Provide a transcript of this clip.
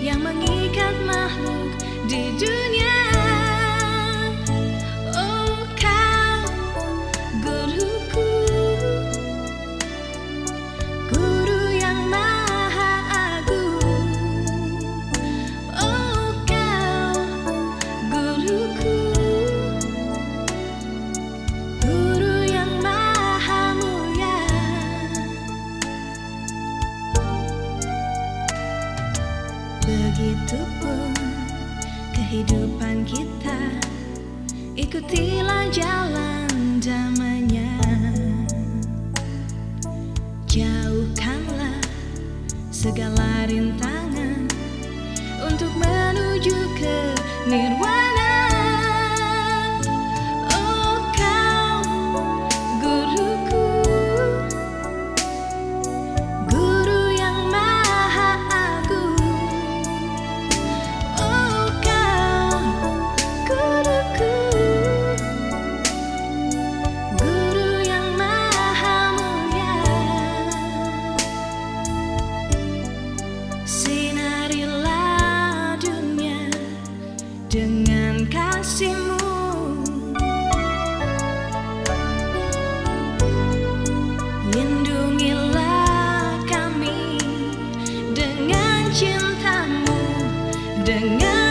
yang mengikat makhluk di dunia. Oh, kau guruku, guru yang maha agung. Oh, kau guruku, guru yang maha mulia. Begitupun kehidupan kita, ikutilah jalan damainya. Jauhkanlah segala rintangan untuk menuju ke nirwana. Oh, kau guruku, guru yang maha agung. Oh, kau guruku, guru yang maha mulia. Sinarilah dunia dengan kasih-Mu, lindungilah kami dengan cinta-Mu, dengan